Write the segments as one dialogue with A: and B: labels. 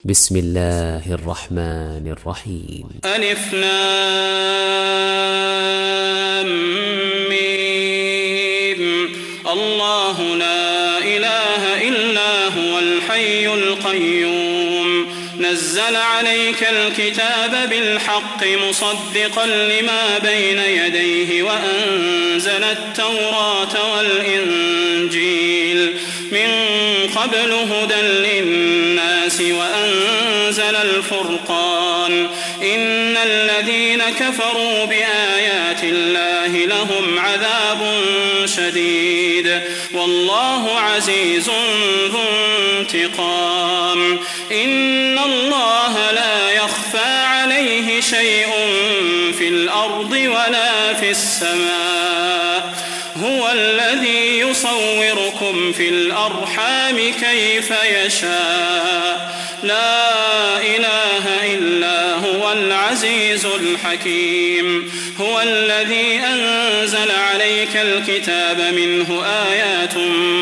A: بسم الله الرحمن الرحيم.
B: ألف لام ميم. الله لا إله إلا هو الحي القيوم نزل عليك الكتاب بالحق مصدقا لما بين يديه وأنزل التوراة والإنجيل من قبل هدى للناس وأنزل الفرقان إن الذين كفروا بآيات الله لهم عذاب شديد والله عزيز ذو انتقام إن الله لا يخفى عليه شيء في الأرض ولا في السماء هو الذي يصوركم في الأرحام كيف يشاء لا إله إلا هو العزيز الحكيم هو الذي أنزل عليك الكتاب منه آيات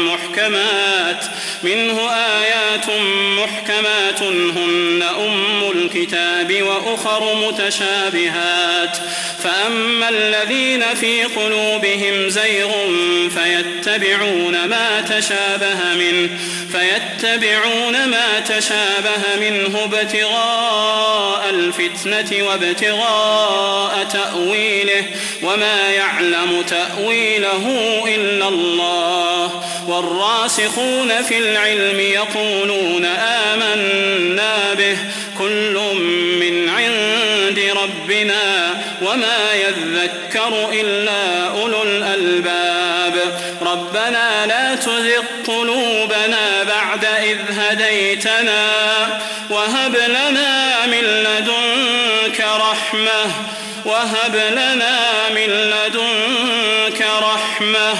B: محكمات هن أم الكتاب وأخر متشابهات فأما الذين في قلوبهم زيغ فيتبعون ما تشابه منه ابتغاء الفتنة وابتغاء تأويله وما يعلم تأويله إلا الله والراسخون في العلم يقولون آمنا به كل من عند ربنا وما يذكر إلا أولو الألباب ربنا لا تزغ قلوبنا بعد إذ هديتنا وهب لنا من لدنك رحمة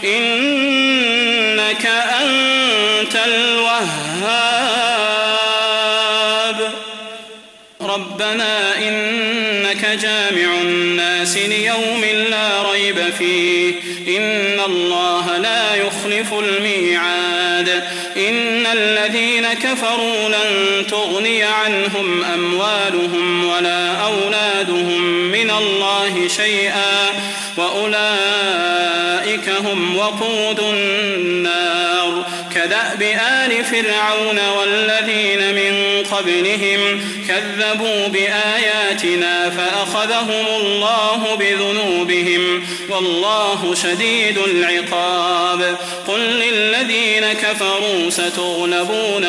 B: إنك أنت الوهاب ربنا إنك جامع الناس ليوم لا ريب فيه إن الله لا يخلف الميعاد إن الذين كفروا لن تغني عنهم أموالهم ولا أولادهم من الله شيئا وأولئك هم وقود النار كدأب آل فرعون والذين من قبلهم كذبوا بآياتنا فأخذهم الله بذنوبهم والله شديد العقاب قل للذين كفروا ستغلبون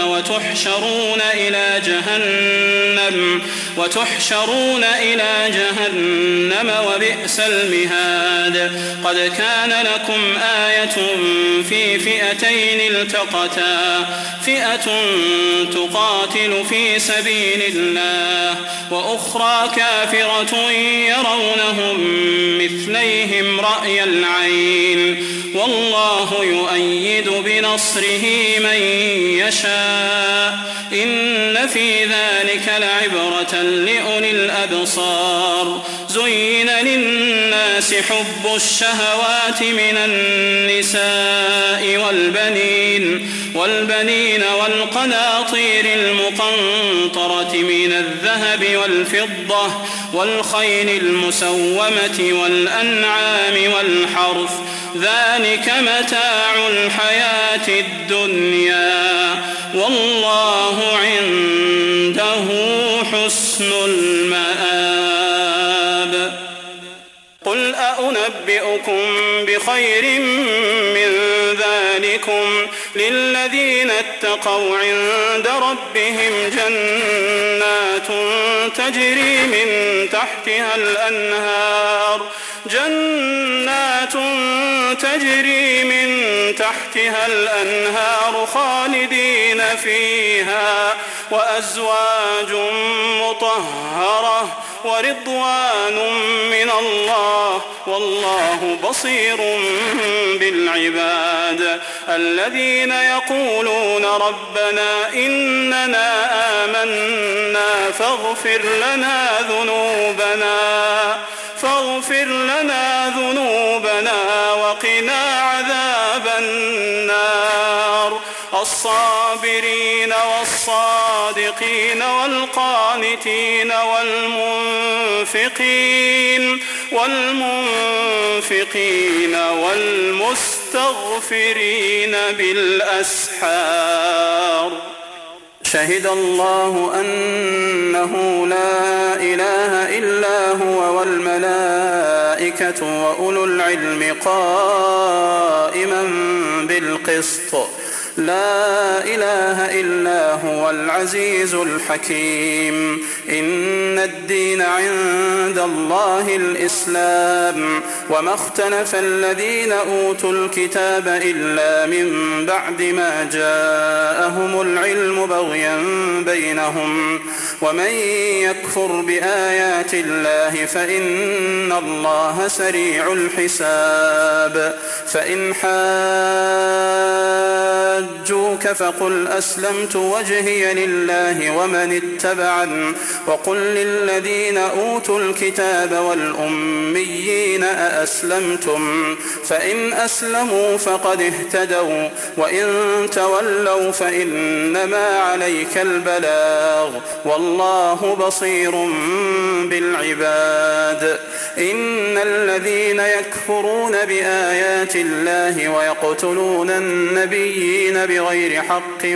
B: وتحشرون إلى جهنم وبئس المهاد قد كان لكم آية في فئتين التقتا فئة تقاتل في سبيل الله وأخرى كافرة يرونهم مثليهم رأي العين والله يؤيد بنصره من يشاء إن في ذلك لعبرة لأولي الأبصار زين للناس حب الشهوات من النساء والبنين والقناطير المقنطرة من الذهب والفضة والخيل المسومة والأنعام والحرث ذلك متاع الحياة الدنيا والله عنده حسن المآب قل أنبئكم بخير من ذلكم للذين اتقوا عند ربهم جنات تجري من تحتها الأنهار خالدين فيها وأزواج مطهرة ورضوان من الله والله بصير بالعباد الذين يقولون ربنا إننا آمنا فاغفر لنا ذنوبنا وقنا عذاب النار والصابرين والصادقين والقانتين والمنفقين والمستغفرين بالأسحار. شهد الله أنه لا إله إلا هو والملائكة وأولو العلم قائما بالقسط. لا إله إلا هو العزيز الحكيم. إن الدين عند الله الإسلام وما اختلف الذين أوتوا الكتاب إلا من بعد ما جاءهم العلم بغيا بينهم ومن يكفر بآيات الله فإن الله سريع الحساب. فإن حاجوك فقل أسلمت وجهي لله ومن اتبعني وقل للذين أوتوا الكتاب والأميين أأسلمتم فإن أسلموا فقد اهتدوا وإن تولوا فإنما عليك البلاغ والله بصير بالعباد. إن الذين يكفرون بآيات الله ويقتلون النبيين بغير حق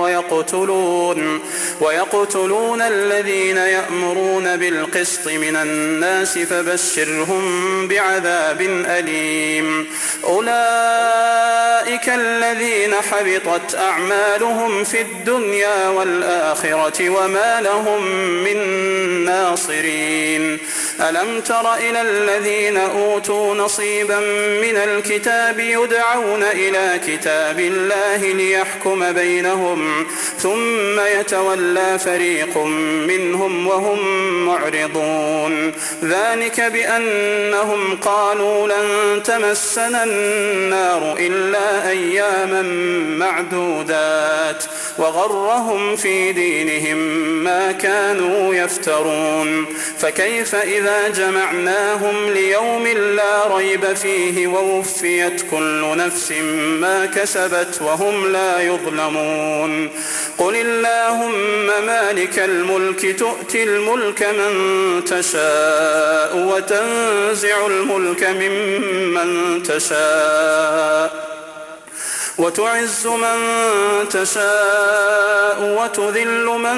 B: ويقتلون الذين يأمرون بالقسط من الناس فبشرهم بعذاب أليم. أولئك الذين حبطت أعمالهم في الدنيا والآخرة وما لهم من ناصرين. ألم تر إلى الذين أوتوا نصيبا من الكتاب يدعون إلى كتاب الله ليحكم بينهم ثم يتولى فريق منهم وهم معرضون. ذلك بأنهم قالوا لن تمسنا النار إلا أياما معدودات وغرهم في دينهم ما كانوا يفترون. فكيف إذا جمعناهم ليوم لا ريب فيه ووفيت كل نفس ما كسبت وهم لا يظلمون. قل اللهم مالك الملك تؤتي الملك من تشاء وتنزع الملك ممن تشاء وتعز من تشاء وتذل من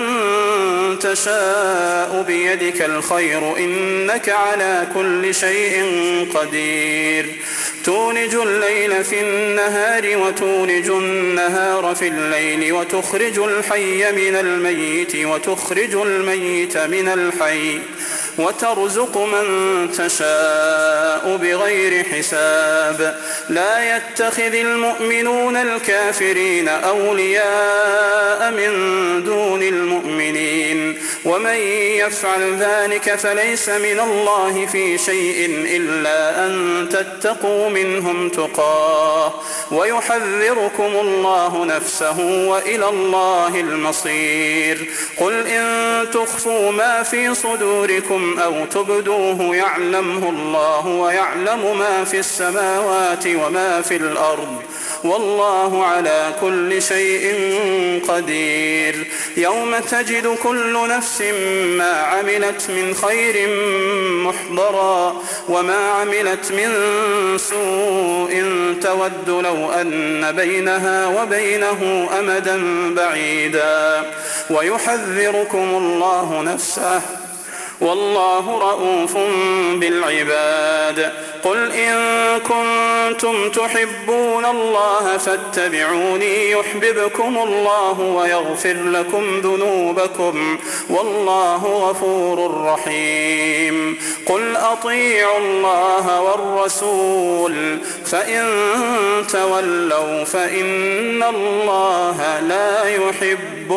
B: تشاء بيدك الخير إنك على كل شيء قدير. تولج الليل في النهار وتولج النهار في الليل وتخرج الحي من الميت وتخرج الميت من الحي وترزق من تشاء بغير حساب. لا يتخذ المؤمنون الكافرين أولياء من دون المؤمنين ومن يفعل ذلك فليس من الله في شيء إلا أن تتقوا منهم تقاه ويحذركم الله نفسه وإلى الله المصير. قل إن تخفوا ما في صدوركم أو تبدوه يعلمه الله ويعلم ما في السماوات وما في الأرض والله على كل شيء قدير. يوم تجد كل نفس ما عملت من خير محضرا وما عملت من سوء تود لو أن بينها وبينه أمدا بعيدا ويحذركم الله نفسه والله رؤوف بالعباد. قل إن كنتم تحبون الله فاتبعوني يحببكم الله ويغفر لكم ذنوبكم والله غفور رحيم. قل أطيعوا الله والرسول فإن تولوا فإن الله لا يحب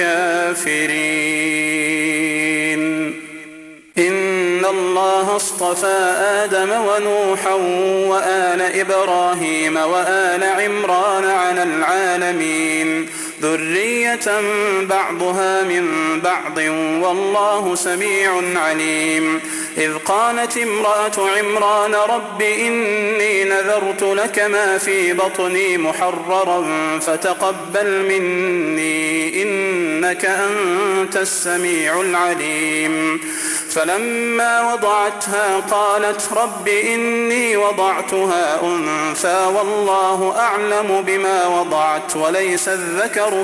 B: الكافرين. إن الله اصطفى آدم ونوحا وآل إبراهيم وآل عمران على العالمين ذرية بعضها من بعض والله سميع عليم. إذ قالت امرأة عمران رب إني نذرت لك ما في بطني محررا فتقبل مني إنك أنت السميع العليم. فلما وضعتها قالت رب إني وضعتها أنثى والله أعلم بما وضعت وليس الذكر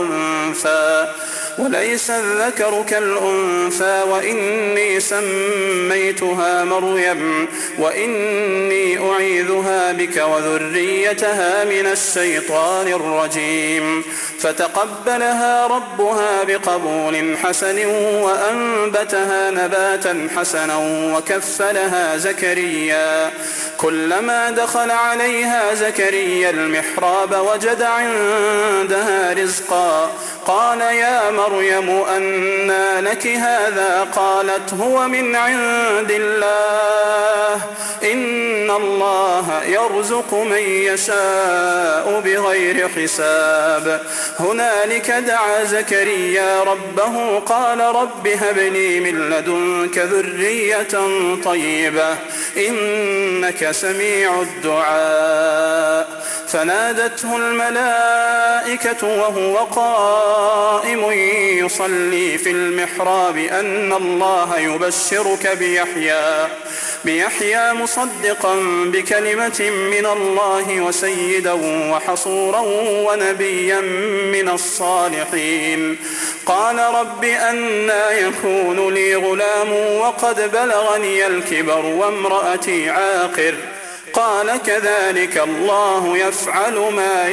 B: كالأنثى وإني سميتها مريم وإني أعيذها بك وذريتها من الشيطان الرجيم. فتقبلها ربها بقبول حسن وأنبتها نباتا حسنا وكفلها زكريا. كلما دخل عليها زكريا المحراب وجد عندها رزقا قال يا مريم أنى لك هذا؟ قالت هو من عند الله إن الله يرزق من يشاء بغير حساب. هنالك دعا زكريا ربه قال رب هب لي من لدنك ذرية طيبة إنك سميع الدعاء. فنادته الملائكة وهو قائم يصلي في المحراب أن الله يبشرك بيحيى مصدقا بكلمة من الله وسيدا وحصورا ونبيا من الصالحين. قال رب أنى يكون لي غلام وقد بلغني الكبر وامرأتي عاقر؟ قال كذلك الله يفعل ما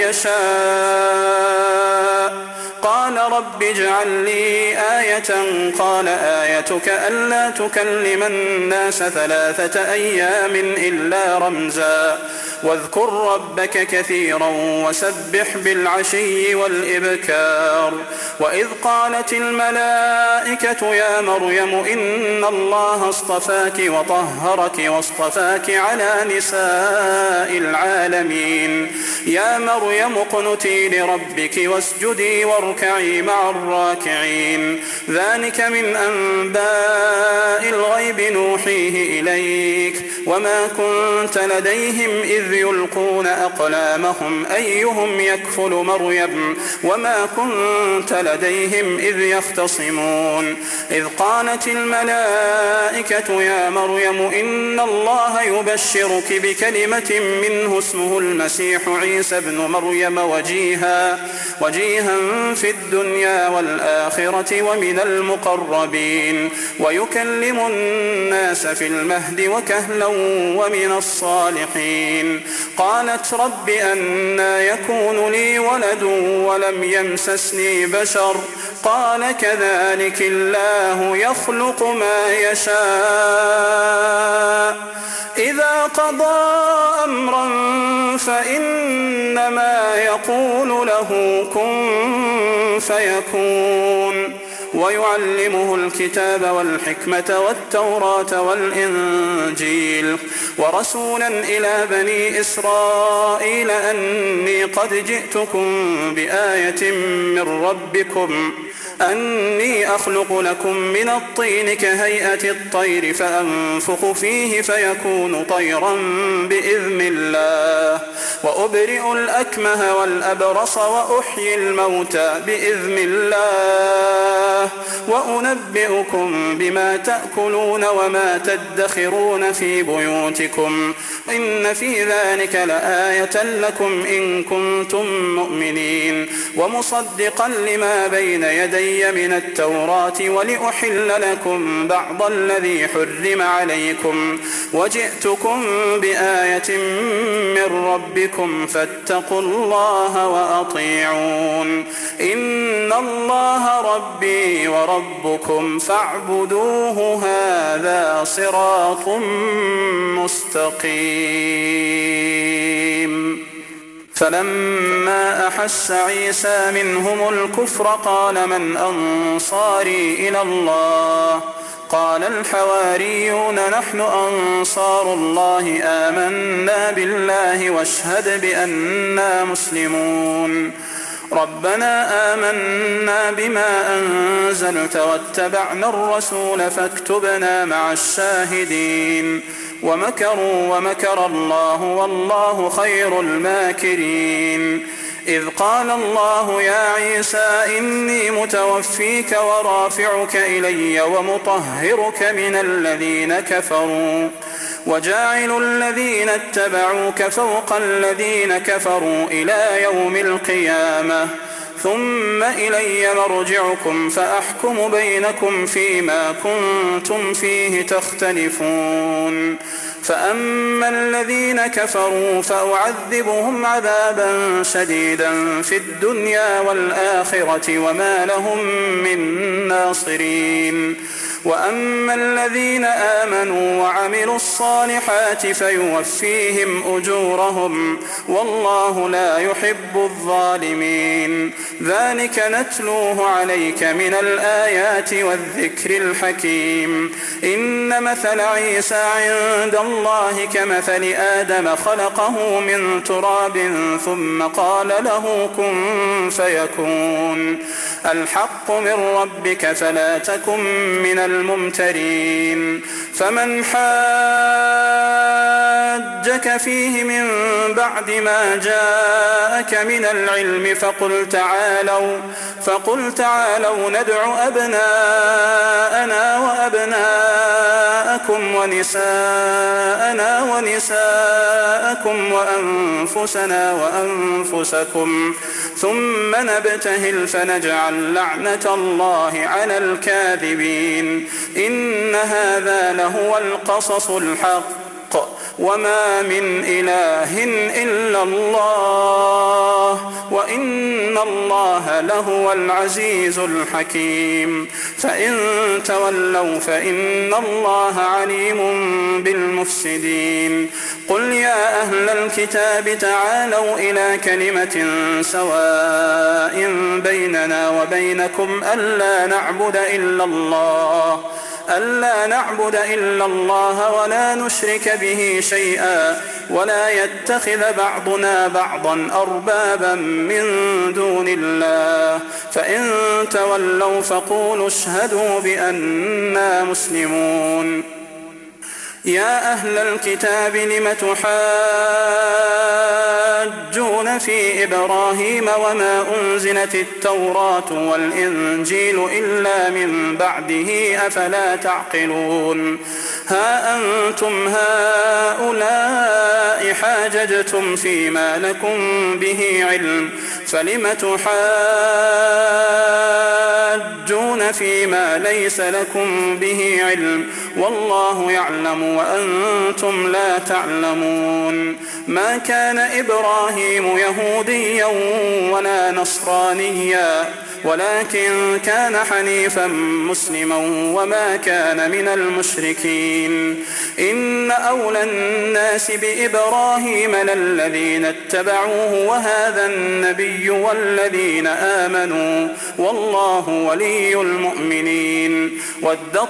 B: يشاء. قال رب اجعل لي آية قال آيتك ألا تكلم الناس 3 أيام إلا رمزا واذكر ربك كثيرا وسبح بالعشي والإبكار. وإذ قالت الملائكة يا مريم إن الله اصطفاك وطهرك واصطفاك على نساء العالمين. يا مريم اقنتي لربك واسجدي واركعي مع الراكعين. ذلك من أنباء الغيب نوحيه إليك وما كنت لديهم إذ يلقون أقلامهم أيهم يكفل مريم وما كنت لديهم إذ يختصمون. إذ قالت الملائكة يا مريم إن الله يبشرك بكلمة منه اسمه المسيح عيسى ابن مريم وجيها في الدنيا والآخرة ومن المقربين ويكلم الناس في المهد وكهلا ومن الصالحين. قالت رب أنى يكون لي ولد ولم يمسسني بشر؟ قال كذلك الله يخلق ما يشاء إذا قضى أمرا فإنما يقول له كن فيكون. ويعلمه الكتاب والحكمة والتوراة والإنجيل ورسولا إلى بني إسرائيل أني قد جئتكم بآية من ربكم أني أخلق لكم من الطين كهيئة الطير فأنفخ فيه فيكون طيرا بإذن الله وأبرئ الأكمه والأبرص وأحيي الموتى بإذن الله وأنبئكم بما تأكلون وما تدخرون في بيوتكم إن في ذلك لآية لكم إن كنتم مؤمنين ومصدقا لما بين يدي من التوراة ولأحل لكم بعض الذي حرم عليكم وجئتكم بآية من ربكم فاتقوا الله وأطيعون. إن الله ربي وربكم فاعبدوه هذا صراط مستقيم. فلما أحس عيسى منهم الكفر قال من أنصاري إلى الله؟ قال الحواريون نحن أنصار الله آمنا بالله واشهد بأننا مسلمون. ربنا آمنا بما أنزلت واتبعنا الرسول فاكتبنا مع الشاهدين ومكروا ومكر الله والله خير الماكرين إذ قال الله يا عيسى إني متوفيك ورافعك إلي ومطهرك من الذين كفروا وجاعل الذين اتبعوك فوق الذين كفروا إلى يوم القيامة ثم إلي مرجعكم فأحكم بينكم فيما كنتم فيه تختلفون فأما الذين كفروا فأعذبهم عذابا شديدا في الدنيا والآخرة وما لهم من ناصرين وأما الذين آمنوا وعملوا الصالحات فيوفيهم أجورهم والله لا يحب الظالمين ذلك نتلوه عليك من الآيات والذكر الحكيم إن مثل عيسى عند الله كمثل آدم خلقه من تراب ثم قال له كن فيكون الحق من ربك فلا تكن من الممترين فمن حاجك فيه من بعد ما جاءك من العلم فقل تعالوا ندع أبناءنا وأبناءكم ونساءنا ونساءكم وأنفسنا وأنفسكم ثم نبتهل فنجعل لعنة الله على الكاذبين إن هذا لهو القصص الحق وما من إله إلا الله وإن الله لهو العزيز الحكيم فإن تولوا فإن الله عليم بالمفسدين قل يا أهل الكتاب تعالوا إلى كلمة سواء بيننا وبينكم ألا نعبد إلا الله ولا نشرك به شيئا ولا يتخذ بعضنا بعضا أربابا من دون الله فإن تولوا فقولوا اشهدوا بأننا مسلمون يا أهل الكتاب لم تحاجون في إبراهيم وما أنزلت التوراة والإنجيل إلا من بعده أفلا تعقلون ها أنتم هؤلاء حاججتم فيما لكم به علم فلم تحاجون فيما ليس لكم به علم والله يعلم وأنتم لا تعلمون ما كان إبراهيم يهوديا ولا نصرانيا ولكن كان حنيفا مسلما وما كان من المشركين إن أولى الناس بإبراهيم للذين اتبعوه وهذا النبي والذين آمنوا والله ولي المؤمنين ودت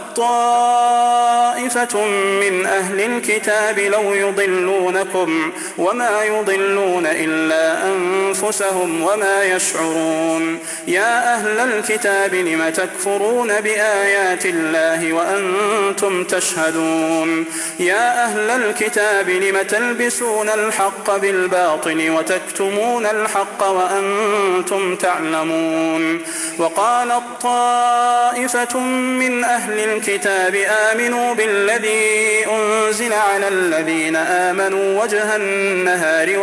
B: طائفة من أهل الكتاب لو يضلونكم وما يضلون إلا أنفسهم وما يشعرون يا أهل الكتاب لم تكفرون بآيات الله وأنتم تشهدون يا أهل الكتاب لم تلبسون الحق بالباطل وتكتمون الحق وأنتم تعلمون وقالت طائفة من أهل الكتاب آمنوا بالذي أنزل على الذين آمنوا وجه النهار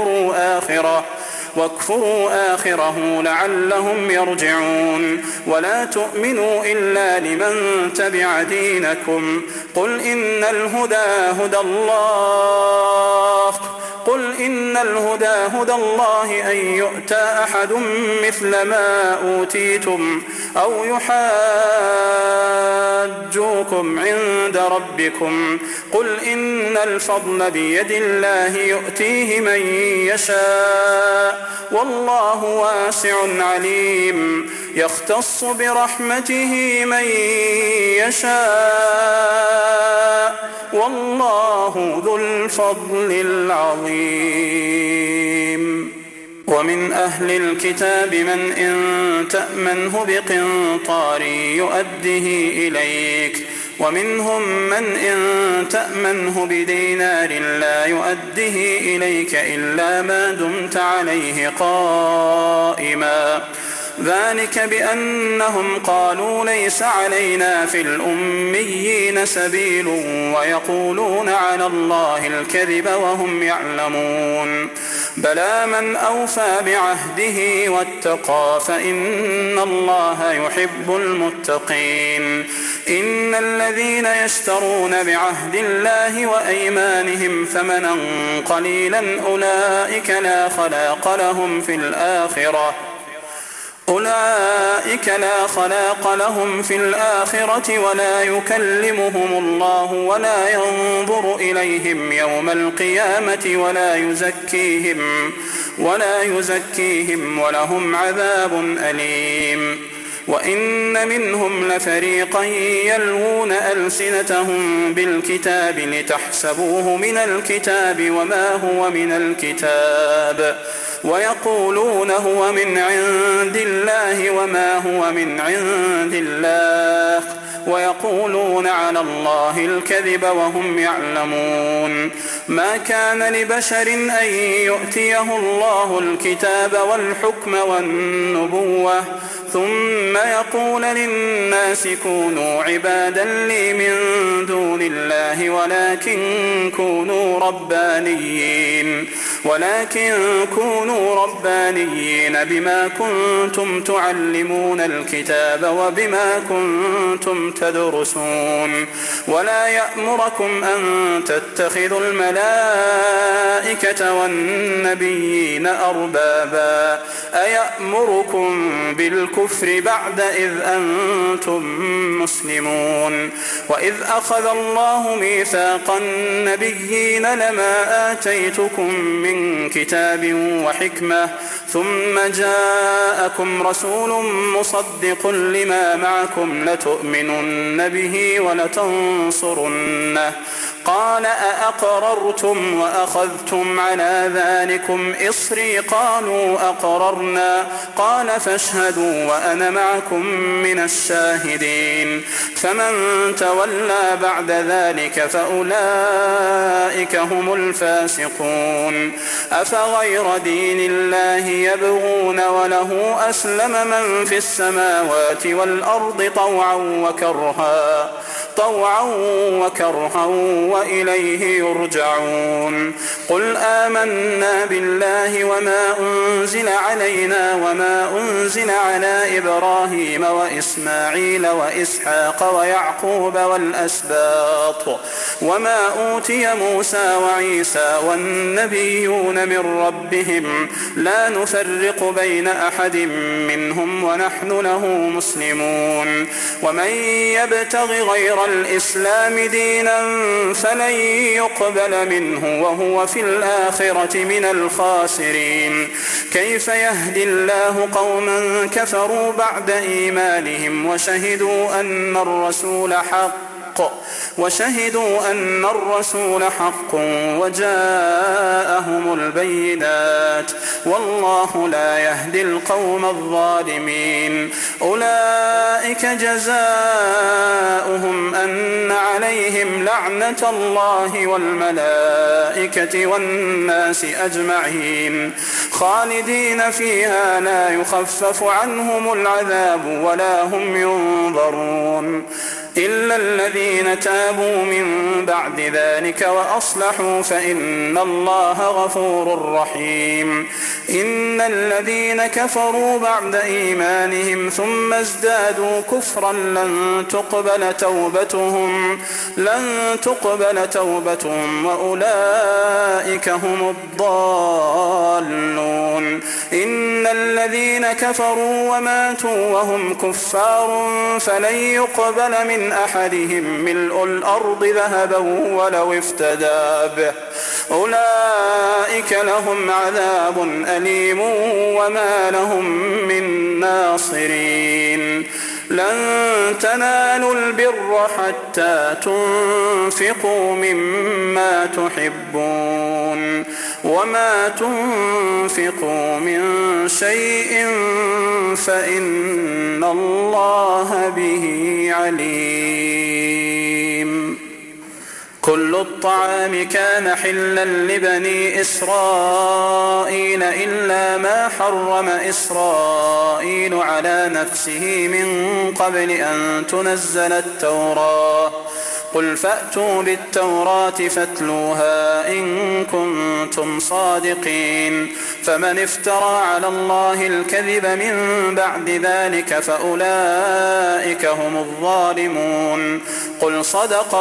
B: واكفروا آخره لعلهم يرجعون ولا تؤمنوا إلا لمن تبع دينكم قل إن الهدى هدى الله أن يؤتى أحد مثل ما أوتيتم أو يحاجوكم عند ربكم قل إن الفضل بيد الله يؤتيه من يشاء والله واسع عليم يختص برحمته من يشاء والله ذو الفضل العظيم ومن أهل الكتاب من إن تأمنه بقنطار يؤده إليك ومنهم من إن تأمنه بدينار لا يؤده إليك إلا ما دمت عليه قائما ذلك بأنهم قالوا ليس علينا في الأميين سبيل ويقولون على الله الكذب وهم يعلمون بلى من أوفى بعهده واتقى فإن الله يحب المتقين إن الذين يشترون بعهد الله وأيمانهم ثمنا قليلا أولئك لا خلاق لهم في الآخرة ولا يكلمهم الله ولا ينظر إليهم يوم القيامة ولا يزكيهم ولهم عذاب أليم وإن منهم لفريقا يلوون ألسنتهم بالكتاب لتحسبوه من الكتاب وما هو من الكتاب ويقولون هو من عند الله وما هو من عند الله ويقولون على الله الكذب وهم يعلمون ما كان لبشر أن يؤتيه الله الكتاب والحكم والنبوة ثم يقول للناس كونوا عبادا لي من دون الله ولكن كونوا ربانيين بما كنتم تعلمون الكتاب وبما كنتم تدرسون ولا يأمركم أن تتخذوا الملائكة والنبيين أربابا أيأمركم بالكفر بعد إذ أنتم مسلمون وإذ أخذ الله ميثاق النبيين لما آتيتكم من كتاب وحكمة ثم جاءكم رسول مصدق لما معكم لتؤمنن به ولتنصرنه قال أأقررتم وأخذتم على ذلكم إصري قالوا أقررنا قال فاشهدوا وأنا معكم من الشاهدين فمن تولى بعد ذلك فأولئك هم الفاسقون أفغير دين الله يبغون وله أسلم من في السماوات والأرض طوعا وكرها وإليه يرجعون قل آمنا بالله وما أنزل علينا وما أنزل على إبراهيم وإسماعيل وإسحاق ويعقوب والأسباط وما أوتي موسى وعيسى والنبيون من ربهم لا نفرق بين أحد منهم ونحن له مسلمون ومن يبتغ غير الإسلام دينا فلن يقبل منه وهو في الآخرة من الخاسرين كيف يهدي الله قوما كفروا بعد إيمانهم وشهدوا أن الرسول حق وجاءهم البينات والله لا يهدي القوم الظالمين أولئك جزاؤهم أن عليهم لعنة الله والملائكة والناس أجمعين خالدين فيها لا يخفف عنهم العذاب ولا هم ينظرون إلا الذين تابوا من بعد ذلك وأصلحوا فإن الله غفور رحيم إن الذين كفروا بعد إيمانهم ثم ازدادوا كفرا لن تقبل توبتهم وأولئك هم الضالون إن الذين كفروا وماتوا وهم كفار فلن يقبل من أحدهم ملء الأرض ذهبا ولو افتدى به أولئك لهم عذاب أليم وما لهم من ناصرين لن تنالوا البر حتى تنفقوا مما تحبون وما تنفقوا من شيء فإن الله به عليم. كل الطعام كان حلا لبني إسرائيل إلا ما حرم إسرائيل على نفسه من قبل أن تنزل التوراة. قل فأتوا بالتوراة فاتلوها إن كنتم صادقين. فمن افترى على الله الكذب من بعد ذلك فأولئك هم الظالمون. قل صدق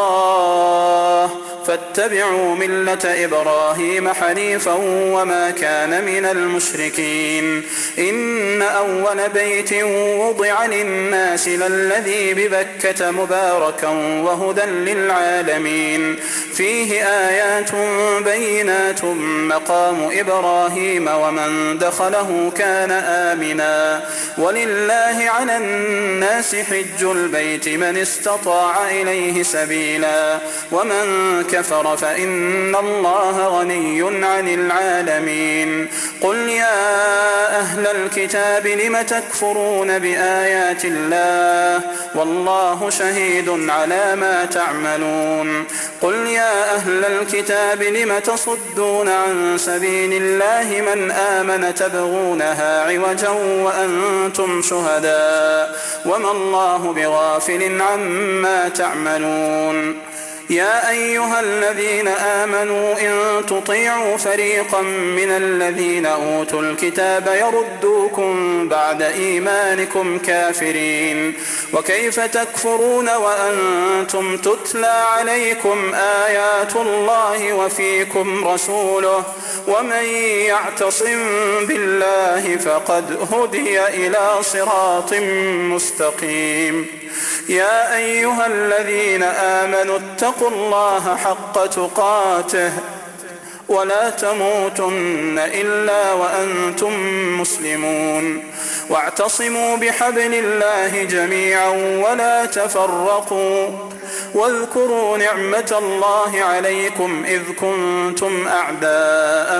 B: الله فاتبعوا ملة إبراهيم حنيفا وما كان من المشركين. إن أول بيت وضع للناس للذي ببكة مباركا وهدى للعالمين. فيه آيات بينات مقام إبراهيم ومن دخله كان آمنا. ولله على الناس حج البيت من استطاع إليه سبيلا ومن كفر فإن الله غني عن العالمين. قل يا أهل الكتاب لم تكفرون بآيات الله والله شهيد على ما تعملون. قل يا أهل الكتاب لم تصدون عن سبيل الله من آمن تبغونها عوجا وأنتم شهداء وما الله بغافل عما تعملون. يا أيها الذين آمنوا إن تطيعوا فريقا من الذين أوتوا الكتاب يردوكم بعد إيمانكم كافرين. وكيف تكفرون وأنتم تتلى عليكم آيات الله وفيكم رسوله ومن يعتصم بالله فقد هدي إلى صراط مستقيم. يا أيها الذين آمنوا اتقوا الله حق تقاته ولا تموتن إلا وأنتم مسلمون. واعتصموا بحبل الله جميعا ولا تفرقوا. واذكروا نعمة الله عليكم إذ كنتم أعداء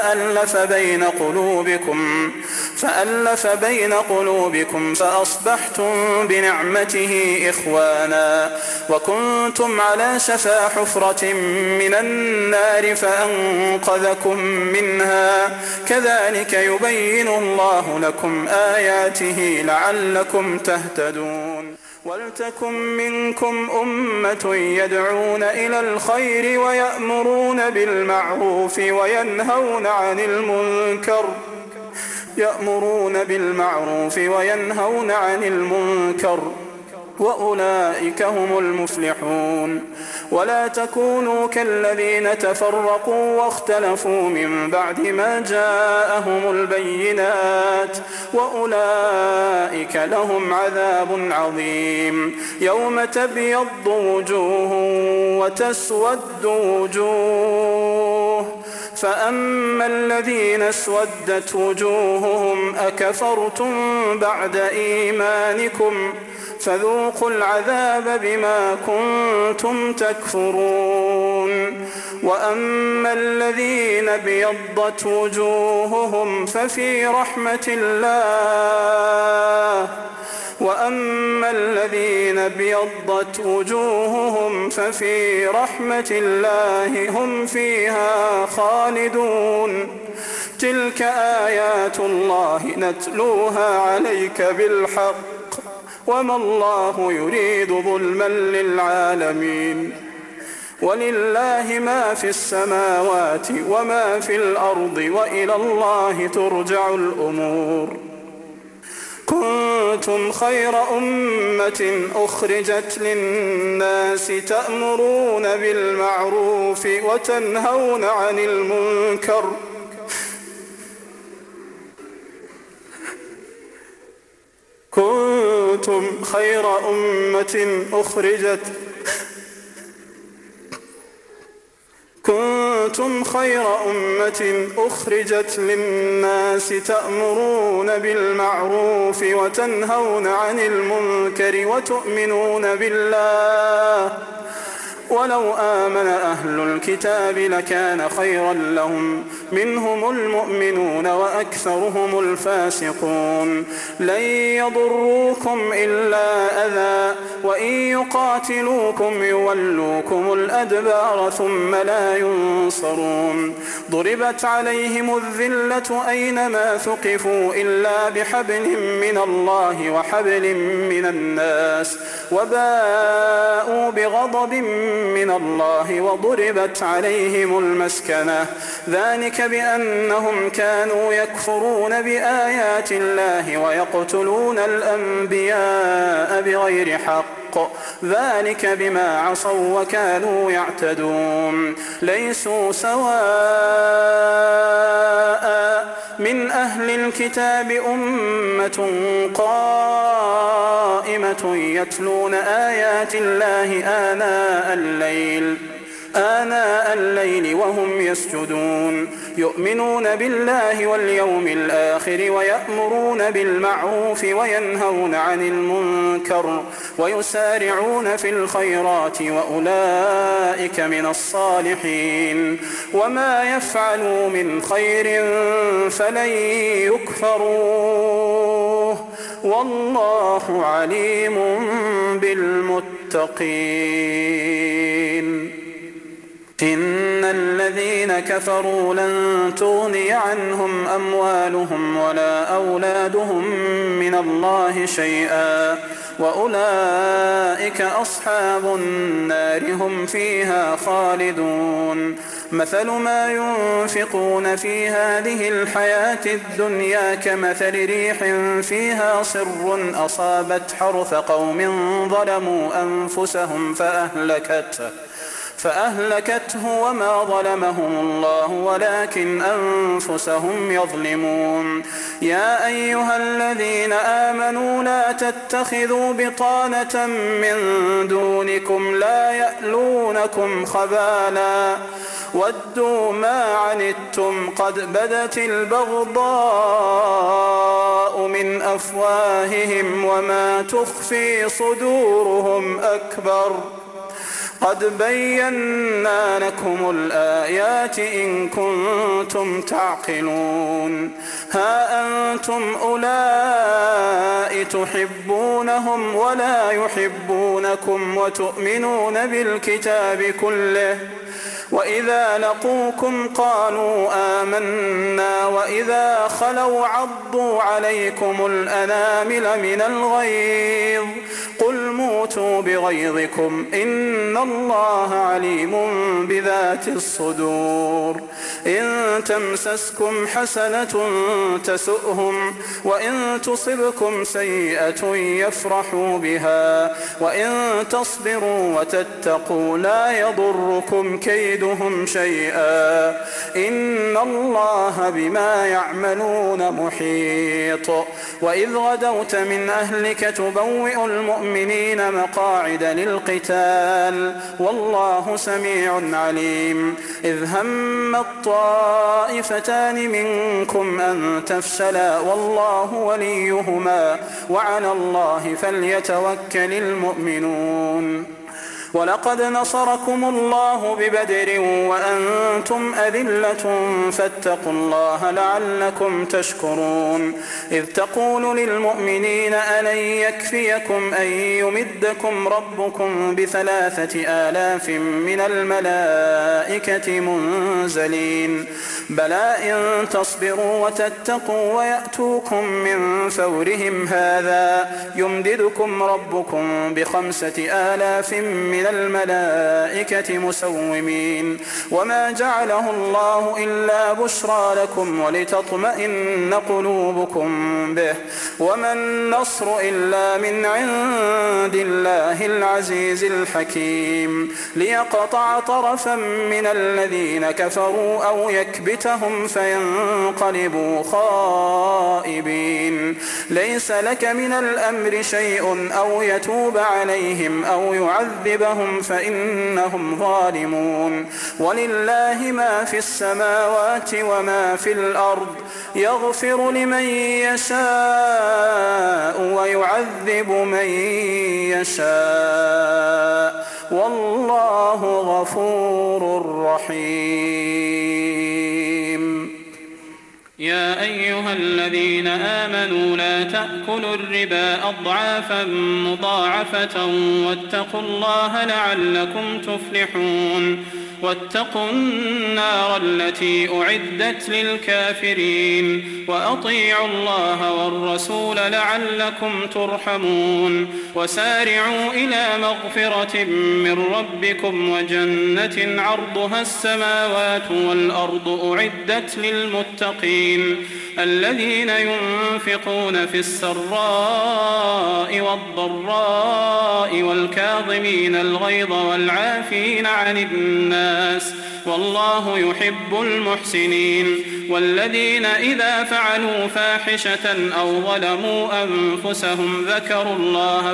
B: فألف بين قلوبكم فأصبحتم بنعمته إخوانا وكنتم على شفا حفرة من النار فأنقذكم منها. كذلك يبين الله لكم آياته لعلكم تهتدون. ولتكن منكم أمة يدعون إلى الخير ويأمرون بالمعروف وينهون عن المنكر وأولئك هم المفلحون. ولا تكونوا كالذين تفرقوا واختلفوا من بعد ما جاءهم البينات وأولئك لهم عذاب عظيم. يوم تبيض وجوه وتسود وجوه فأما الذين اسودت وجوههم أكفرتم بعد إيمانكم فذوقوا العذاب بما كنتم تكفرون. وأما الذين ابيضت وجوههم ففي رحمة الله هم فيها خالدون. تلك آيات الله نتلوها عليك بالحق وما الله يريد ظلما للعالمين. ولله ما في السماوات وما في الأرض وإلى الله ترجع الأمور. كنتم خير أمة أخرجت للناس تأمرون بالمعروف وتنهون عن المنكر كنتم خير أمة أخرجت للناس تأمرون بالمعروف وتنهون عن المنكر ولو آمن أهل الكتاب لكان خيرا لهم منهم المؤمنون وأكثرهم الفاسقون لن يضروكم إلا أذى وإن يقاتلوكم يولوكم الأدبار ثم لا ينصرون ضربت عليهم الذلة أينما ثقفوا إلا بحبل من الله وحبل من الناس وباءوا بغضب من الله وضربت عليهم المسكنة ذلك بأنهم كانوا يكفرون بآيات الله ويقتلون الأنبياء بغير حق ذلك بما عصوا وكانوا يعتدون ليسوا سواء من أهل الكتاب أمة قائمة يتلون آيات الله آناء الليل وهم يسجدون يؤمنون بالله واليوم الآخر ويأمرون بالمعروف وينهون عن المنكر ويسارعون في الخيرات وأولئك من الصالحين وما يفعلوا من خير فلن يكفروه والله عليم بالمتقين إن الذين كفروا لن تغني عنهم أموالهم ولا أولادهم من الله شيئا وأولئك أصحاب النار هم فيها خالدون مثل ما ينفقون في هذه الحياة الدنيا كمثل ريح فيها صر أصابت حرث قوم ظلموا أنفسهم فأهلكته وما ظلمهم الله ولكن أنفسهم يظلمون يا أيها الذين آمنوا لا تتخذوا بطانة من دونكم لا يألونكم خبالا ودوا ما عنتم قد بدت البغضاء من أفواههم وما تخفي صدورهم أكبر قد بينا لكم الآيات إن كنتم تعقلون ها أنتم أولئك تحبونهم ولا يحبونكم وتؤمنون بالكتاب كله وإذا لقوكم قالوا آمنا وإذا خلوا عضوا عليكم الأنامل من الغيظ قل موتوا بغيظكم إن الله عليم بذات الصدور إن تمسسكم حسنة تسؤهم وإن تصبكم سيئة يفرحوا بها وإن تصبروا وتتقوا لا يضركم كيدهم شيئا إن الله بما يعملون محيط وإذ غدوت من أهلك تبوئ المؤمنين مقاعد للقتال والله سميع عليم إذ هم الطائفتان منكم أن تفشلا والله وليهما وعلى الله فليتوكل المؤمنون ولقد نصركم الله ببدر وأنتم أذلة فاتقوا الله لعلكم تشكرون إذ تقول للمؤمنين ألن يكفيكم أن يمدكم ربكم ب3,000 من الملائكة منزلين بلى إن تصبروا وتتقوا ويأتوكم من فورهم هذا يمددكم ربكم ب5,000 من الملائكة مسومين وما جعله الله إلا بشرى لكم ولتطمئن قلوبكم به وما النصر إلا من عند الله العزيز الحكيم ليقطع طرفا من الذين كفروا أو يكبتهم فينقلبوا خائبين ليس لك من الأمر شيء أو يتوب عليهم أو يعذبهم فإنهم ظالمون ولله ما في السماوات وما في الأرض يغفر لمن يشاء ويعذب من يشاء والله غفور رحيم.
C: يا أيها الذين آمنوا لا تأكلوا الربا أضعافا مضاعفة واتقوا الله لعلكم تفلحون. واتقوا النار التي أعدت للكافرين وأطيعوا الله والرسول لعلكم ترحمون. وسارعوا إلى مغفرة من ربكم وجنة عرضها السماوات والأرض أعدت للمتقين الذين ينفقون في السراء والضراء والكاظمين الغيظ والعافين عن الناس والله يحب المحسنين. والذين إذا فعلوا فاحشة أو ظلموا أنفسهم ذكروا الله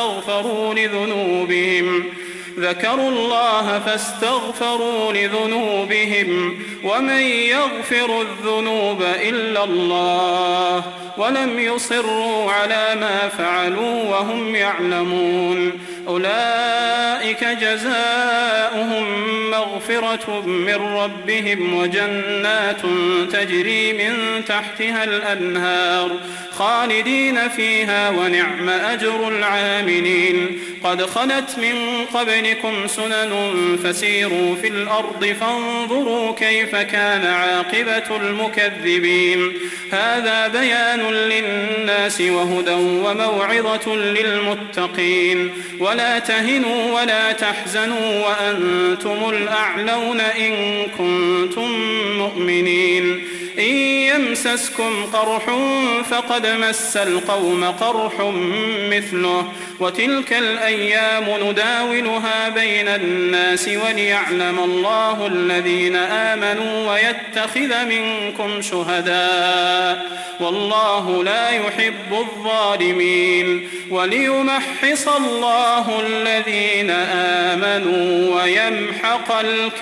C: فاستغفروا لذنوبهم ومن يغفر الذنوب إلا الله ولم يصروا على ما فعلوا وهم يعلمون. أولئك جزاؤهم مغفرة من ربهم وجنات تجري من تحتها الأنهار خالدين فيها ونعم أجر العاملين. قد خلت من قبلكم سنن فسيروا في الأرض فانظروا كيف كان عاقبة المكذبين. هذا بيان للناس وهدى وموعظة للمتقين. ولا تهنوا ولا تحزنوا وأنتم الأعلون إن كنتم مؤمنين. إن يمسسكم قرح فقد مس القوم قرح مثله وتلك الأيام نداولها بين الناس وليعلم الله الذين آمنوا ويتخذ منكم شهداء والله لا يحب الظالمين. وليمحص الله الذين آمنوا ويمحق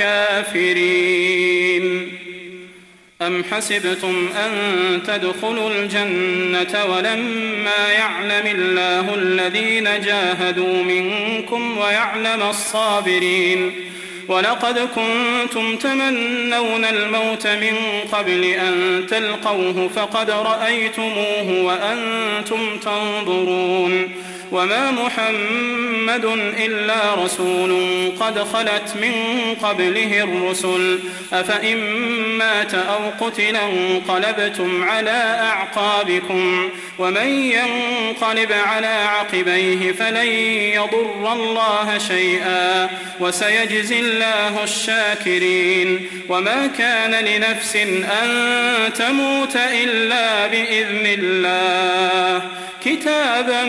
C: الكافرين. أم حسبتم أن تدخلوا الجنة ولما يعلم الله الذين جاهدوا منكم ويعلم الصابرين. ولقد كنتم تمنون الموت من قبل أن تلقوه فقد رأيتموه وأنتم تنظرون. وما محمد إلا رسول قد خلت من قبله الرسل أفإن مات أو قتل انقلبتم على أعقابكم ومن ينقلب على عقبيه فلن يضر الله شيئا وسيجزي الله الشاكرين. وما كان لنفس أن تموت إلا بإذن الله كتابا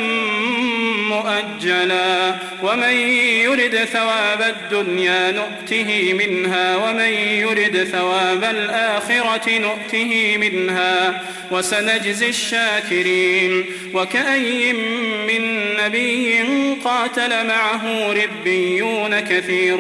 C: مؤجلا. ومن يرد ثواب الدنيا نؤته منها ومن يرد ثواب الآخرة نؤته منها وسنجزي الشاكرين. وكأي من نبي قاتل معه ربيون كثير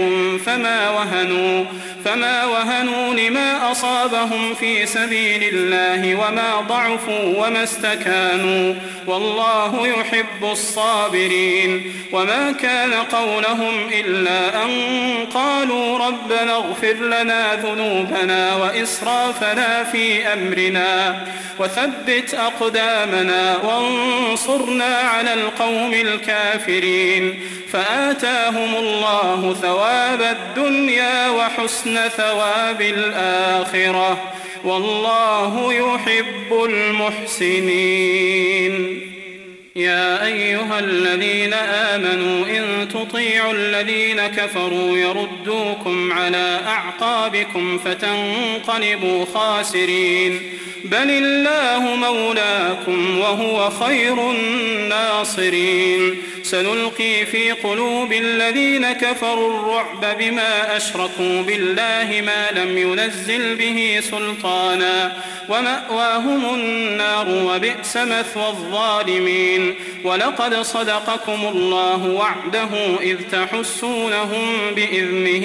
C: فما وهنوا لما أصابهم في سبيل الله وما ضعفوا وما استكانوا والله يحب الصابرين. وما كان قولهم إلا أن قالوا ربنا اغفر لنا ذنوبنا وإسرافنا في أمرنا وثبت أقدامنا وانصرنا على القوم الكافرين. فآتاهم الله ثواب الدنيا وحسن ثواب الآخرة والله يحب المحسنين. يا أيها الذين آمنوا إن تطيعوا الذين كفروا يردوكم على أعقابكم فتنقلبوا خاسرين. بل الله مولاكم وهو خير الناصرين. سنلقي في قلوب الذين كفروا الرعب بما أشركوا بالله ما لم ينزل به سلطانا ومأواهم النار وبئس مثوى الظالمين. ولقد صدقكم الله وعده إذ تحسونهم بإذنه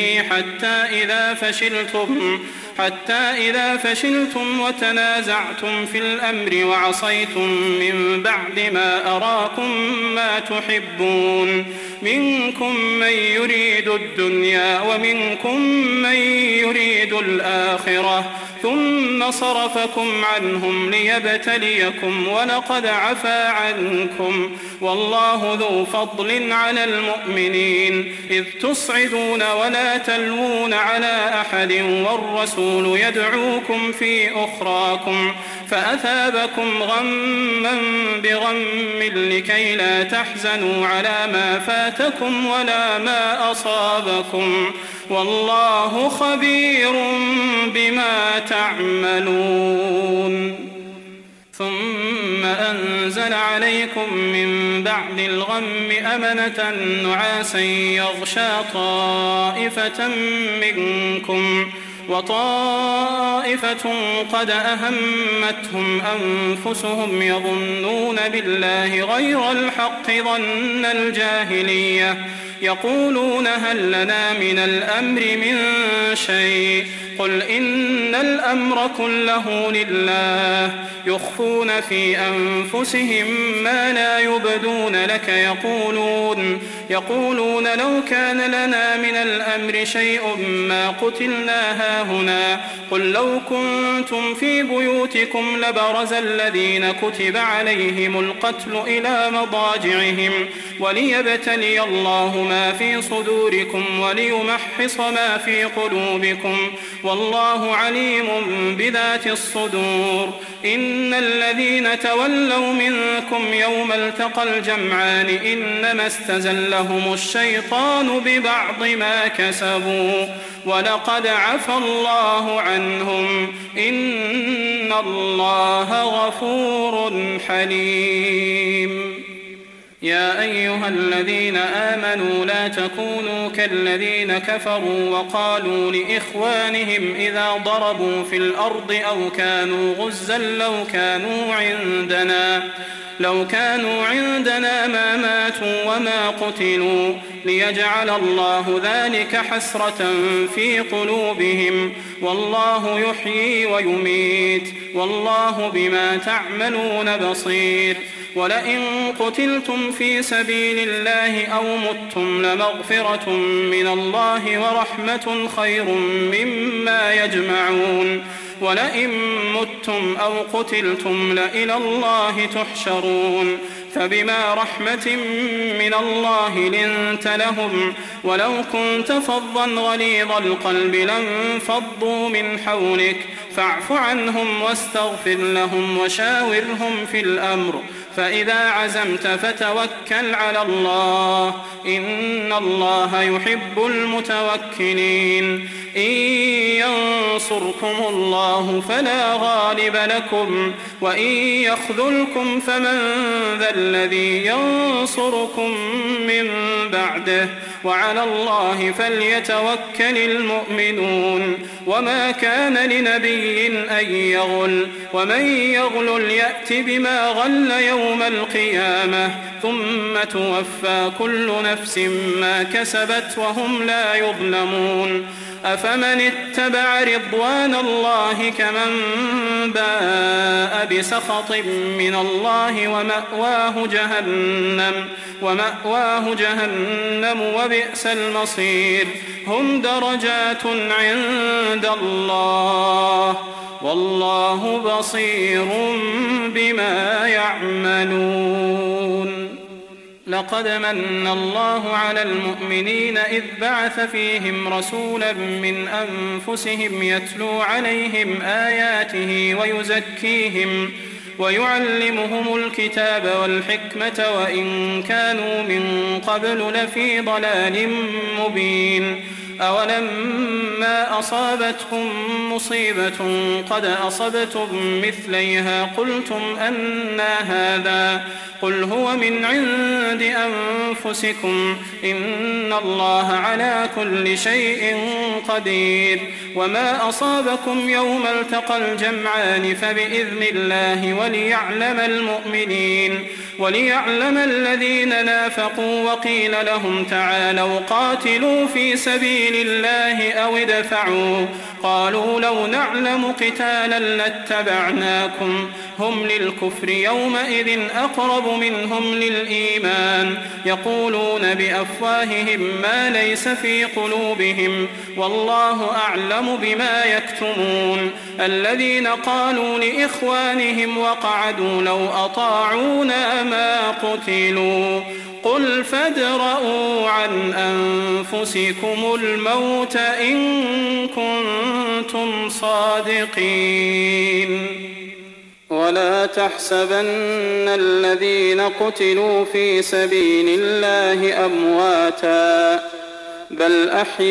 C: حتى إذا فشلتم وتنازعتم في الأمر وعصيتم من بعد ما أراكم ما تحبون منكم من يريد الدنيا ومنكم من يريد الآخرة ثم صرفكم عنهم ليبتليكم ولقد عفا عنكم والله ذو فضل على المؤمنين إذ تصعدون ولا تلوون على أحد والرسول يدعوكم في أخراكم فأثابكم غما بغم لكي لا تحزنوا على ما فاتكم ولا ما أصابكم والله خبير بما تعملون ثم أنزل عليكم من بعد الغم أمنة نعاسا يغشى طائفة منكم وطائفة قد أهمتهم أنفسهم يظنون بالله غير الحق ظن الجاهلية يقولون هل لنا من الأمر من شيء قل إن الأمر كله لله يخفون في أنفسهم ما لا يبدون لك يقولون لو كان لنا من الأمر شيء ما قتلنا هاهنا قل لو كنتم في بيوتكم لبرز الذين كتب عليهم القتل إلى مضاجعهم وليبتلي الله ما في صدوركم وليمحص ما في قلوبكم والله عليم بذات الصدور إن الذين تولوا منكم يوم التقى الجمعان إنما استزلهم الشيطان ببعض ما كسبوا ولقد عفى الله عنهم إن الله غفور حليم يا أيها الذين آمنوا لا تكونوا كالذين كفروا وقالوا لإخوانهم إذا ضربوا في الأرض أو كانوا غزا لو كانوا عندنا ما ماتوا وما قتلوا ليجعل الله ذلك حسرة في قلوبهم والله يحيي ويميت والله بما تعملون بصير ولئن قتلتم في سبيل الله أو متم لمغفرة من الله ورحمة خير مما يجمعون ولئن متم أو قتلتم لإلى الله تحشرون فبما رحمة من الله لنت لهم ولو كنت فظا غليظ القلب لانفضوا من حولك فاعف عنهم واستغفر لهم وشاورهم في الأمر فإذا عزمت فتوكل على الله إن الله يحب المتوكلين إن ينصركم الله فلا غالب لكم وإن يخذلكم فمن ذا الذي ينصركم من بعده وعلى الله فليتوكل المؤمنون وما كان لنبي أن يغل ومن يغل يأت بما غل يوم القيامة ثم توفى كل نفس ما كسبت وهم لا يظلمون أفمن اتبع رضوان الله كمن باء بسخط من الله ومأواه جهنم وبئس المصير هم درجات عند الله والله بصير بما يعملون لقد من الله على المؤمنين إذ بعث فيهم رسولا من أنفسهم يتلو عليهم آياته ويزكيهم ويعلمهم الكتاب والحكمة وإن كانوا من قبل لفي ضلال مبين أولما أصابتكم مصيبة قد أصبتم مثليها قلتم أنى هذا قل هو من عند أنفسكم إن الله على كل شيء قدير وما أصابكم يوم التقى الجمعان فبإذن الله وليعلم الذين نافقوا. وقيل لهم تعالوا قاتلوا في سبيل الله أو ادفعوا قالوا لو نعلم قتالا لاتبعناكم هم للكفر يومئذ أقرب منهم للإيمان يقولون بأفواههم ما ليس في قلوبهم والله أعلم بما يكتمون. الذين قالوا لإخوانهم وقعدوا لو أطاعونا ما قتلوا قل فادرءوا عن أنفسكم الموت إن كنتم صادقين. ولا تحسبن الذين قتلوا في سبيل الله أمواتا بل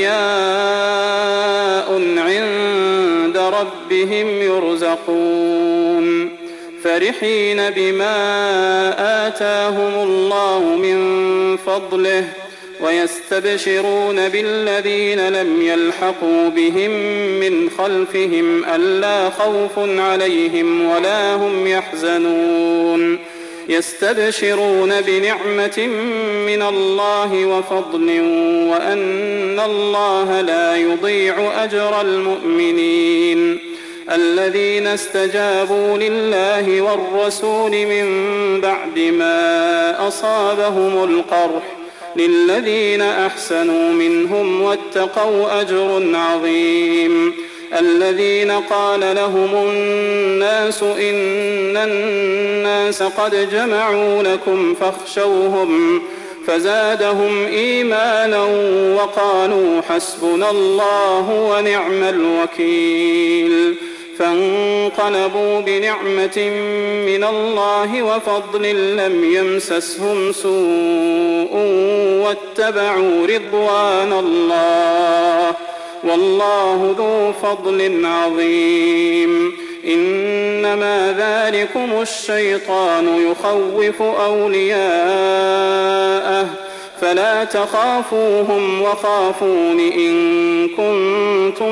C: أحياء عند ربهم يرزقون فرحين بما آتاهم الله من فضله ويستبشرون بالذين لم يلحقوا بهم من خلفهم ألا خوف عليهم ولا هم يحزنون يستبشرون بنعمة من الله وفضل وأن الله لا يضيع أجر المؤمنين. الذين استجابوا لله والرسول من بعد ما أصابهم القرح للذين أحسنوا منهم واتقوا أجر عظيم. الذين قال لهم الناس إن الناس قد جمعوا لكم فاخشوهم فزادهم إيمانا وقالوا حسبنا الله ونعم الوكيل. فانقلبوا بنعمة من الله وفضل لم يمسسهم سوء واتبعوا رضوان الله والله ذو فضل عظيم. إنما ذلكم الشيطان يخوف أولياءه فلا تخافوهم وخافون إن كنتم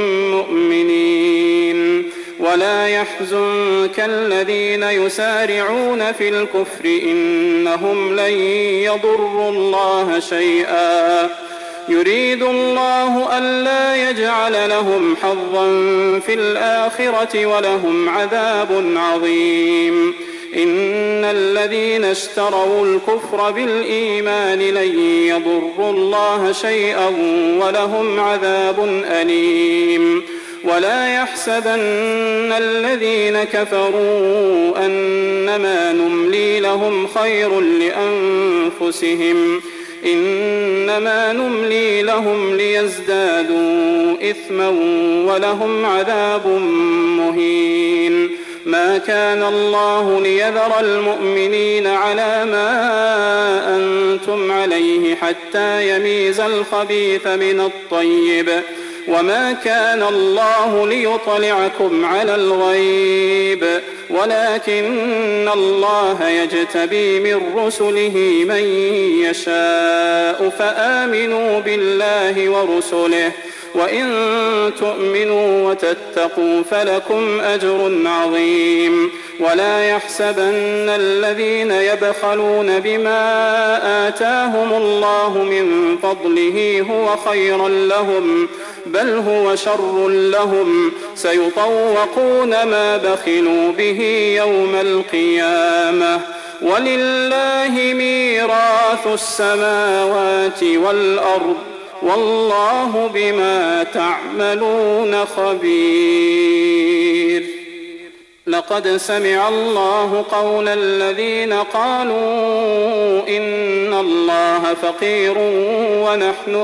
C: مؤمنين. ولا يحزنك الذين يسارعون في الكفر إنهم لن يضروا الله شيئا يريد الله ألا يجعل لهم حظا في الآخرة ولهم عذاب عظيم. إن الذين اشتروا الكفر بالإيمان لن يضروا الله شيئا ولهم عذاب أليم. ولا يحسبن الذين كفروا أنما نملي لهم خير لأنفسهم إنما نملي لهم ليزدادوا إثما ولهم عذاب مهين. ما كان الله ليذر المؤمنين على ما أنتم عليه حتى يميز الخبيث من الطيب وما كان الله ليطلعكم على الغيب ولكن الله يجتبي من رسله من يشاء فآمنوا بالله ورسله وإن تؤمنوا وتتقوا فلكم أجر عظيم. ولا يحسبن الذين يبخلون بما آتاهم الله من فضله هو خيرا لهم بل هو شر لهم سيطوقون ما بخلوا به يوم القيامة ولله ميراث السماوات والأرض والله بما تعملون خبير. لقد سمع الله قول الذين قالوا إن الله فقير ونحن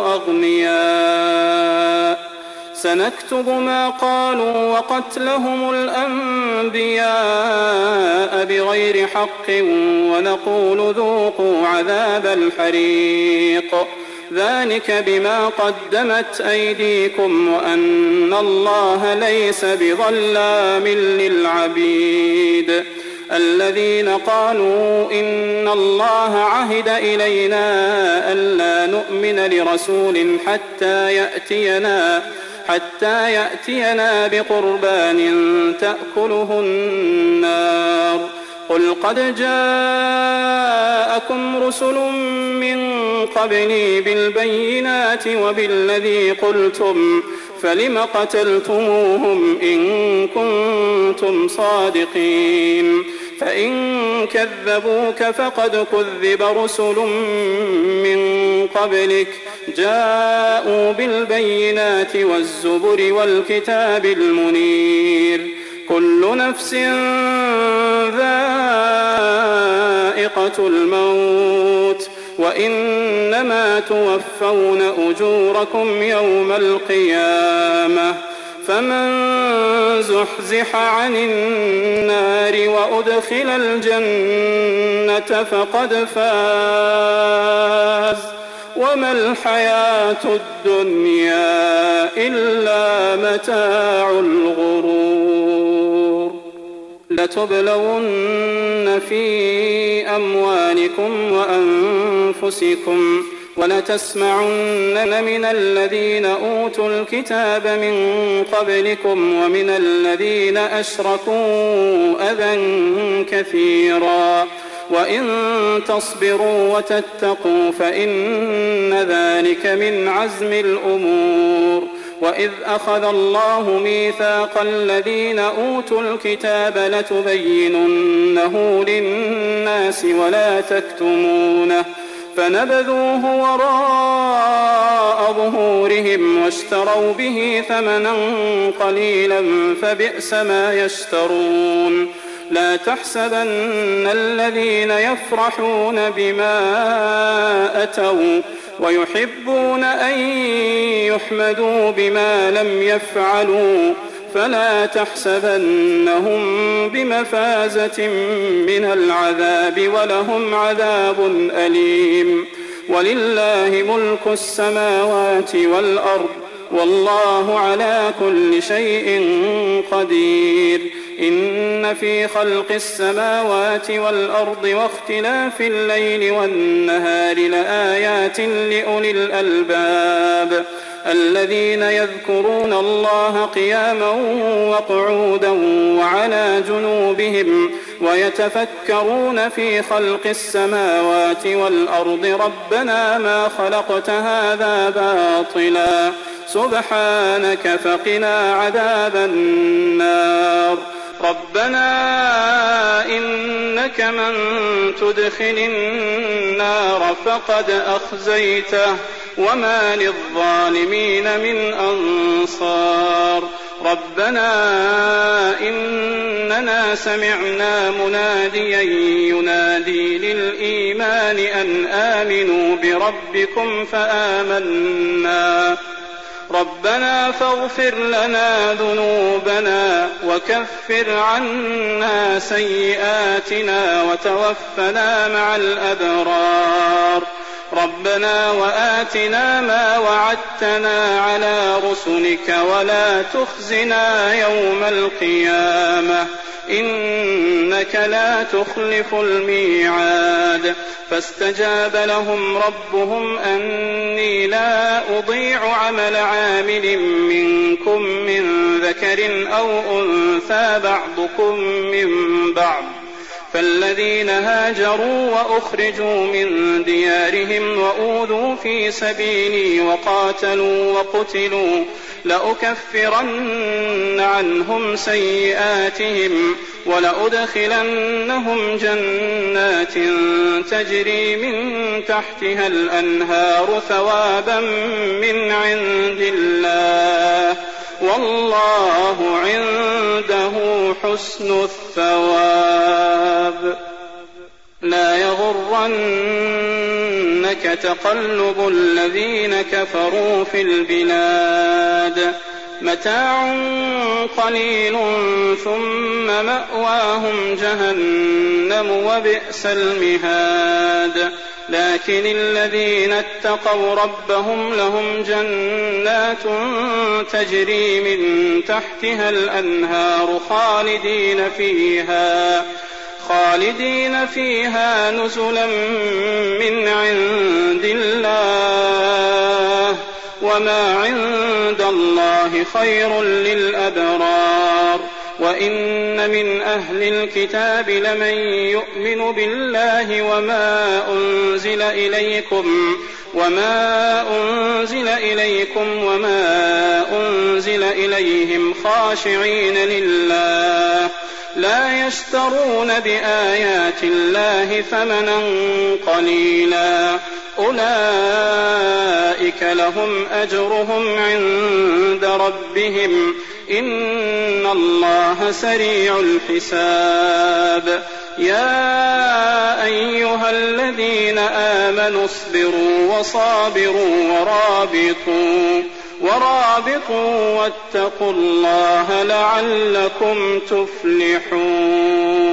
C: أغنياء سنكتب ما قالوا وقتلهم الأنبياء بغير حق ونقول ذوقوا عذاب الحريق ذلك بما قدمت أيديكم وأن الله ليس بظلام للعبيد. الذين قالوا إن الله عهد إلينا ألا نؤمن لرسول حتى يأتينا بقربان تأكله النار قل قد جاءكم رسل من قبلي بالبينات وبالذي قلتم فلم قتلتموهم إن كنتم صادقين فإن كذبوك فقد كذب رسل من قبلك جاءوا بالبينات والزبر والكتاب المنير كل نفس ذائقة الموت وإنما توفون أجوركم يوم القيامة فمن زحزح عن النار وأدخل الجنة فقد فاز وما الحياة الدنيا إلا متاع الغرور لتبلون في أموالكم وأنفسكم ولتسمعن من الذين أوتوا الكتاب من قبلكم ومن الذين أشركوا أذى كثيرا وإن تصبروا وتتقوا فإن ذلك من عزم الأمور وإذ أخذ الله ميثاق الذين أوتوا الكتاب لتبيننه للناس ولا تكتمونه فنبذوه وراء ظهورهم واشتروا به ثمنا قليلا فبئس ما يشترون لا تحسبن الذين يفرحون بما أتوا ويحبون أن يحمدوا بما لم يفعلوا فلا تحسبنهم بمفازة من العذاب ولهم عذاب أليم ولله ملك السماوات والأرض والله على كل شيء قدير إن في خلق السماوات والأرض واختلاف الليل والنهار لآيات لأولي الألباب الذين يذكرون الله قياما وقعودا وعلى جنوبهم ويتفكرون في خلق السماوات والأرض ربنا ما خلقت هذا باطلا سبحانك فقنا عذاب النار ربنا إنك من تدخل النار فقد أخزيته وما للظالمين من أنصار ربنا إننا سمعنا مناديا ينادي للإيمان أن آمنوا بربكم فآمنا ربنا فاغفر لنا ذنوبنا وكفر عنا سيئاتنا وتوفنا مع الأبرار ربنا وآتنا ما وعدتنا على رسلك ولا تخزنا يوم القيامة إنك لا تخلف الميعاد فاستجاب لهم ربهم أني لا أضيع عمل عامل منكم من ذكر أو أنثى بعضكم من بعض فالذين هاجروا وأخرجوا من ديارهم وأوذوا في سبيلي وقاتلوا وقتلوا لأكفرن عنهم سيئاتهم ولأدخلنهم جنات تجري من تحتها الأنهار ثوابا من عند الله والله عنده حسن الثواب لا يغرنك تقلب الذين كفروا في البلاد متاع قليل ثم مأواهم جهنم وبئس المهاد لكن الذين اتقوا ربهم لهم جنات تجري من تحتها الأنهار خالدين فيها نزلا من عند الله وما عند الله خير للأبرار وإن من أهل الكتاب لمن يؤمن بالله وما أنزل إليكم وما أنزل إليهم خاشعين لله لا يشترون بآيات الله ثمنا قليلا أولئك لهم أجرهم عند ربهم إن الله سريع الحساب يا أيها الذين آمنوا اصبروا وصابروا ورابطوا واتقوا الله لعلكم تفلحون.